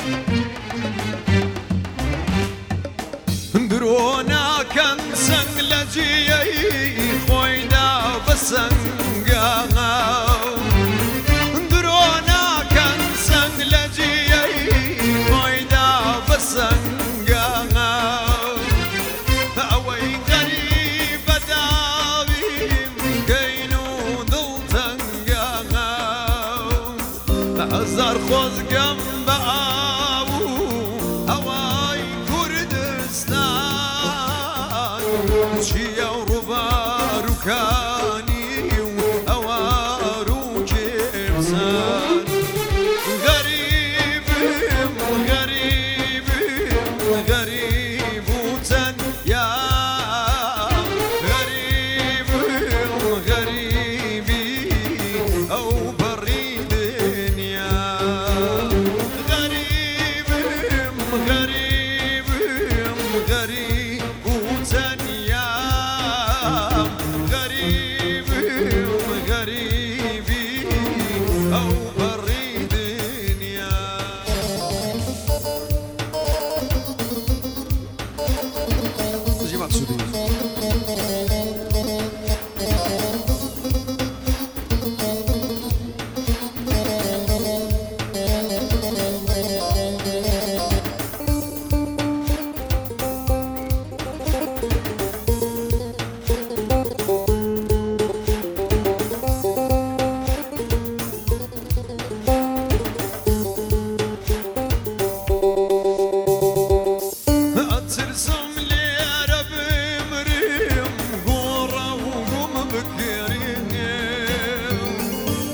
درونا كان سنجلجي خويدا بسنجا درونا كان سنجلجي خويدا بسنجا اوي غريب داويم كينو ضلتنجا ازار خوز جنب شيا وربار وكاني وأوار جبسان غريب غريب غريب وتنيا غريب غريبي أو بريد دنيا غريب غريب غريب وتنيا غريب غريبي أو بري دنيا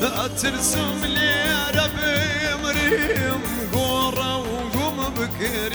ترسم لي ربي مريم قورة وقوم بكري